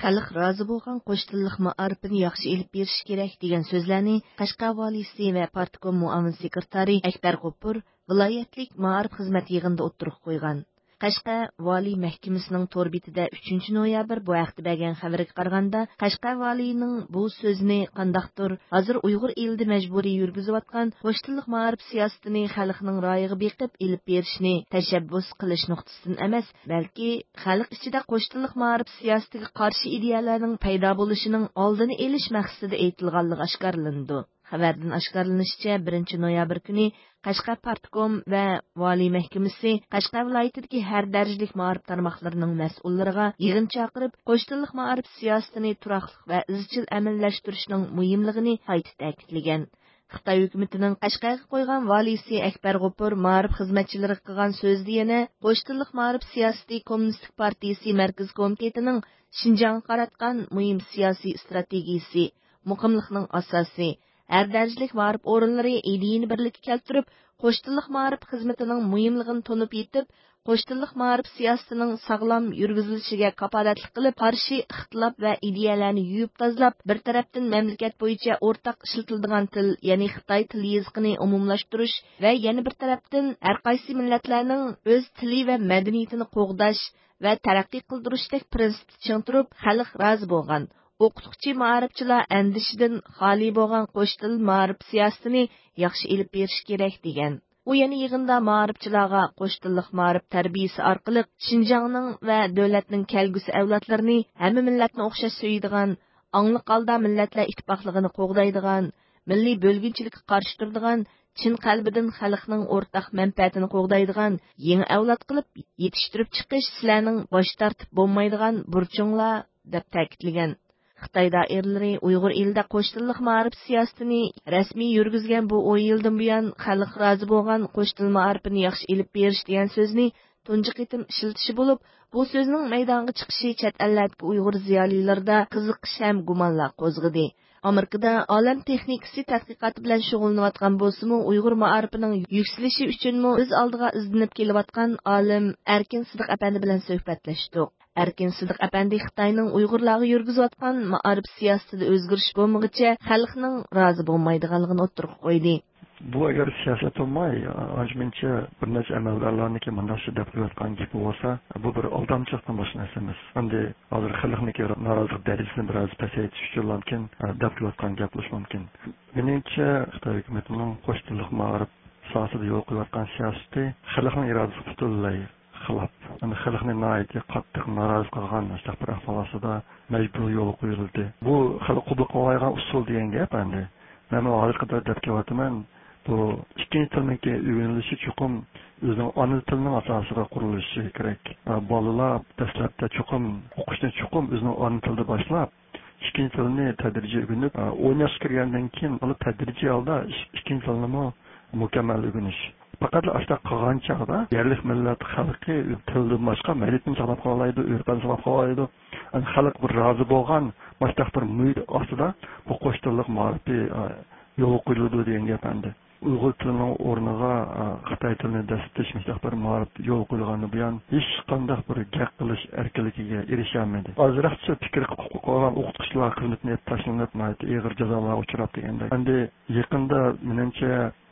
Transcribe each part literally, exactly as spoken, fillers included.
xalq rozi bo'lgan qo'sh tillik ma'arifini yaxshi ilib berish kerak degan so'zlarni Qashqar valisi va partkom muavin sekretari Akbar G'upur viloyatlik ma'arif xizmat yig'inida o'ttirib qo'ygan. Qashqar vali mahkamasining to'r betida uchinchi noyabr bu haqda bergan xabarga qaraganda, Qashqar valining bu so'zni qandaqdir hozir Uyg'ur elida majburiy yurgizayotgan qo'sh tillik ma'arif siyosatini xalqning ro'yiga beqib ilib berishni tashabbus qilish nuqtasidan emas, balki xalq ichida qo'sh tillik ma'arif siyosatiga qarshi ideyalarning paydo bo'lishining oldini olish maqsadida aytilganligi oshkorlandi. Xabardan oshkorlanishicha, birinchi noyabr kuni Qashqar partkom va vali mahkamasi Qashqar viloyatidagi har darajalik ma'arif tarmoqlarining mas'ullariga yig'in chaqirib, qo'sh tillik ma'arif siyosatini turaqliq va izchil amalllashtirishning muhimligini qayta ta'kidlagan. Xitoy hukumatining Qashqarga qo'ygan valisi Akbar G'upur ma'arif xizmatchilariga qilgan so'zda yana qo'sh tillik ma'arif siyosati Kommunistik partiyasi markaz komitetining Shinjongga qaratgan muhim siyosiy strategiyasi, muqimlikning asosi, har darajalik ma'arif o'rinlari ideyani birlikka keltirib, qo'sh tillik ma'arif xizmatining muhimligini tunib yetib, qo'sh tillik ma'arif siyosatining sog'lom yurgizilishiga kapolatlik qilib, qarshi ixtilof va ideyalarni yuyib tozalab, bir tarafdan mamlakat bo'yicha o'rtaq ishlatiladigan til, ya'ni Xitoy til yezigini umumlashtirish va yana bir tarafdan har qaysi millatlarning o'z tili va madaniyatini qo'g'dash va taraqqiy qildirishdek prinsipni ching turib, xalq rozi bo'lgan. O'qituvchi ma'arifchilar andishidan xoli bo'lgan qo'sh til ma'arif siyosatini yaxshi ilib berish kerak degan. U yana yig'inda ma'arifchilarga qo'sh tillik ma'arif tarbiyasi orqali Shinjongning va davlatning kelgusi avlodlarini hamma millatni o'xshash suyadigan, ongli qalda millatlar ittifoqligini qo'g'daydigan, milliy bo'lginchilikka qarshi turadigan, chin qalbidan xalqning o'rtaq manfaatini qo'g'daydigan yangi avlod qilib yetishtirib chiqish sizlarning bosh tortib bo'lmaydigan burchinglar deb ta'kidlagan. Xitoy doiralari Uyg'ur elida qo'sh tillik ma'arif siyosatini rasmiy yurgizgan bu o'n yildan buyon xalq rozi bo'lgan qo'sh til ma'arifini yaxshi ilib berish degan so'zni tunji qitim ishiltishi bo'lib, bu so'zning maydonga chiqishi chet ellardagi Uyg'ur ziyolilarida qiziqish ham gumonlar qo'zg'adi. Amerikada olam texnikasi tadqiqoti bilan shug'ullanayotgan bo'lsa-mu, Uyg'ur ma'arifining yuksalishi uchunmi o'z oldiga izlanib kelayotgan olim Erkin Sidiq apandi bilan suhbatlashdik. Erkin Sidiq apandi Xitoyning Uyg'urlarga yurgizayotgan ma'arif siyosatida o'zgarish bo'lmaguncha xalqning rozi bo'lmaydiganligini o'ttirib qo'ydi. Bu agar siyosat olmay, ancha bir necha amaldarlarniki mundaqcha deb qo'yayotgan gap bo'lsa, bu bir aldamchilikdan boshqa narsa emas. Endi hozir xalqniki norozilik darajasini biroz pasaytirish uchun mumkin deb qo'yayotgan gap bo'lishi mumkin. Meningcha Xitoy hukumatining qo'sh tillik ma'arif sohasida yo'l qo'yayotgan siyosati xalqning irodasi butunlay xilop. Endi xalqni noyatga qattiq norozi qilgan bir ahvolda majburiy yo'l qo'yildi. Bu xalq qabul qilgan usul degan gap endi. Men hozirda deb kelyapman. Bu ikkinchi tilniki o'rganilishi chuqur o'zining ona tilining asosiga qurilishi kerak. Bolalar dastlabda chuqur o'qishni chuqur o'zining ona tilida boshlab, ikkinchi tilni tadrijiy o'rganib, o'n yoshga kirgandan keyin uni tadrijiy holda ikkinchi tilni mukammal o'rganish. Faqat ashta qilgan chog'da yerlik millat xalqi tildan boshqa madaniyatni saqlab qolaydi, urfini saqlab qolaydi. Xalq bir rozi bo'lgan boshqa bir muhit ostida bu qo'sh tillik ma'arifi yo'l qo'yiladi degan gap endi. Uyg'ur tilining o'rniga Xitoy tilini dastatish bir ma'rif yo'l qo'yilgani bilan hech qanday bir gap qilish erkinligiga erisholmadi. Ozroqcha fikr qilgan o'qituvchilar xizmatini tashlanib, og'ir jazolarga uchrab deganda. Endi yaqinda menimcha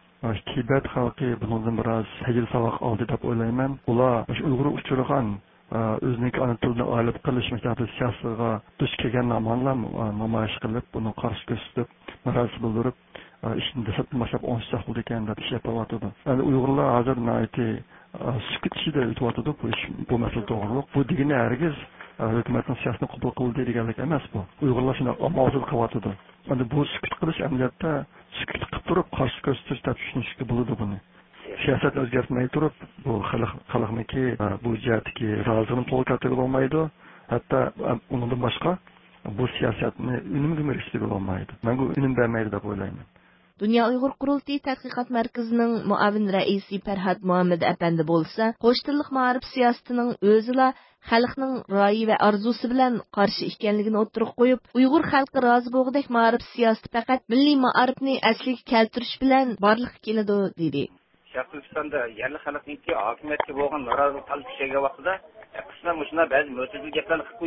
Tibet xalqi bundan biroz tajriba saboq oldi deb o'ylayman. Ular Uyg'ur uchragan o'zining ona tilini olib qilish maktabi siyosatiga duch kelgan namoyishlar namoyish qilib, buni qarshi ko'rsatib, norozilik bildirib, ishni dastlab boshlab o'n uch yil ekan deb ish yapyapti. Endi Uyg'urlar hozir nayti sukut ichida o'tyapti bu ish, bu masala to'g'ri. Bu degani hargiz hukumatning siyosatini qabul qildi deganlik emas bu. Uyg'urlar shuni amalsiz qilyapti. Endi bu sukut qilish amaliyotda sukut qilib turib qarshi ko'rsatish deb tushunishga bo'ladi buni. Siyosat o'zgartmay turib, bu xalq xalqniki bu jihatga roziligini to'liq keltirib olmaydi. Hatto undan boshqa bu siyosatni unumga erishtirib olmaydi. Men bu unum bermaydi deb o'ylayman. Dünya Uyghur Qurultayı Tədqiqat Mərkəzinin muavin rəisi Fərhad Muhammed əpəndi bolsa, qo'sh tillik ma'arif siyosatining o'zila xalqning ra'yi va arzusi bilan qarshi ekanligini o'ttirib qo'yib, Uyg'ur xalqi rozi bo'lgudek ma'arif siyosati faqat milliy ma'arifni asliga keltirish bilan barliqqa keladi dedi. Sharqistonda yerli xalqniki hokimiyatga bo'lgan norozilik talab kuchaygan vaqtida qisman mushuna ba'zi mo'tadil gaplarni qilib qo'ydi.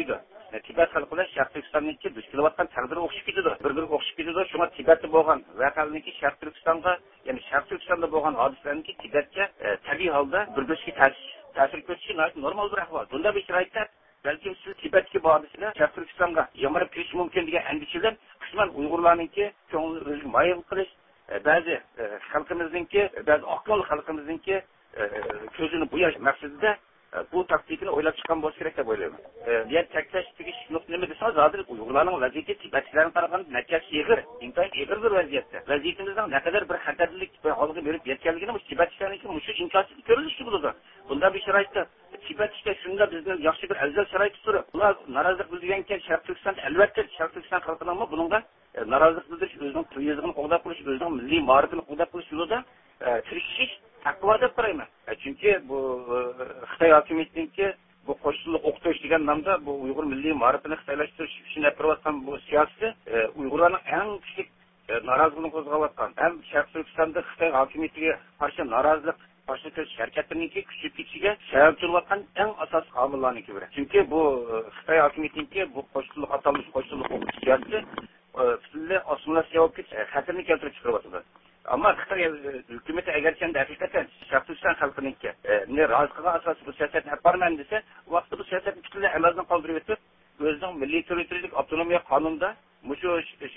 Tibet xalqi bilan Sharq Turkistonniki duch kelayotgan taqdiri o'xshab ketadi. Bir-biriga o'xshab ketadi. Shunga Tibetda bo'lgan voqealarniki Sharq Turkistonga, ya'ni Sharq Turkistonda bo'lgan hodisalarniki Tibetga tabiiy holda bir-biriga ta'sir ko'rsatishi normal bir ahvol. Bunda bir sharoitda balki siz Tibetga borishlar Sharq Turkistonga yamarib kirish mumkin degan andishalar qisman Uyg'urlarniki ko'ngil o'ziga mayil qilish, ba'zi xalqimizniki, ba'zi oqlol xalqimizniki ko'zini bo'yash maqsadida bu taktikini o'ylab chiqqan bo'lsa kerak deb o'ylayman. Diğer taklash tegish nima desangiz, hozir Uyg'urlarning vaziyati Tibetchilarga qaraganda nachasi yig'ir, intayin yig'ir bir vaziyatda. Vaziyatimizning naqadar bir xatarlik bir holga berib yetganligini bu Tibetchilarniki shu imkonsizlik ko'rilishi bo'ladi. Bunda bir sharoitda Tibetda shunda bizni yaxshi bir afzal sharoit turib, ular norozilik bildirgankan Sharq Turkiston albatta Sharq Turkiston xalqining buningga norozilik bildirish, o'zining turizmini qo'llab qilish, o'zining milliy ma'rifini qo'llab qilish yo'lida tirishish taqvo deb qarayman. Chunki bu Xitoy hokimiyatiniki bu qo'shnilik o'qitish degan nomda bu Uyg'ur milliy ma'rifini xitoylashtirish uchun yapirayotgan bu siyosati Uyg'urlarning eng kuchli noroziligini qo'zg'ayotgan. Ham Sharq Turkistonda Xitoy hokimiyatiga qarshi norozilik qarshi kurish harakatlarniki kuchli ketishiga sabab bo'layotgan eng asosiy omillarniki biri. Chunki bu Xitoy hokimiyatiniki bu qo'shnilik atalmish qo'shnilik o'qitish siyosati butunlay osmonlar sevib ketish xatarni keltirib chiqaryapti. Ama Xitoy hukumati agarchi haqiqatan Sharq Turkiston xalqiniki ne rozi qilgan asosiy bu siyosatni olib borman desa, u vaqtda bu siyosatni butunlay amaldan qoldirib o'tib, o'zining milliy territorialik avtonomiya qonunida mushu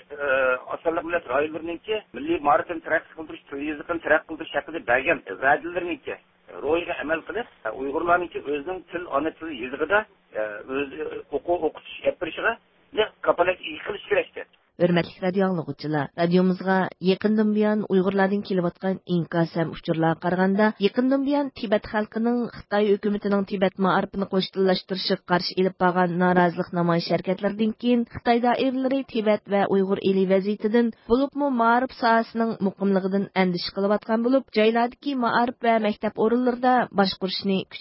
asalliq millat rayonlariniki milliy ma'rifatni taraqqi qildirish, turizmni taraqqi qildirish haqida bergan va'dalariniki ro'yiga amal qilib, Uyg'urlarniki o'zining til, ona tili yezigida o'z o'quv o'qitish yapirishiga kapolat qilish kerakdir. Hürmetlik radio anlıqçılar, radiomuzga yakından buyon Uyg'urlardan kelayotgan inkas ham uchurlarga qaraganda, yakından buyon Tibet xalqining Xitoy hukumatining Tibet ma'rifini qo'shniklashtirishga qarshi elib borgan norozilik namoyish harakatlaridan keyin Xitoy doiralari Tibet va Uyg'ur eli vaziyatidan, bo'libmi ma'rif sohasining muqimligidan andish qilayotgan bo'lib, joylardagi ma'rif va maktab o'rinlarida boshqurishni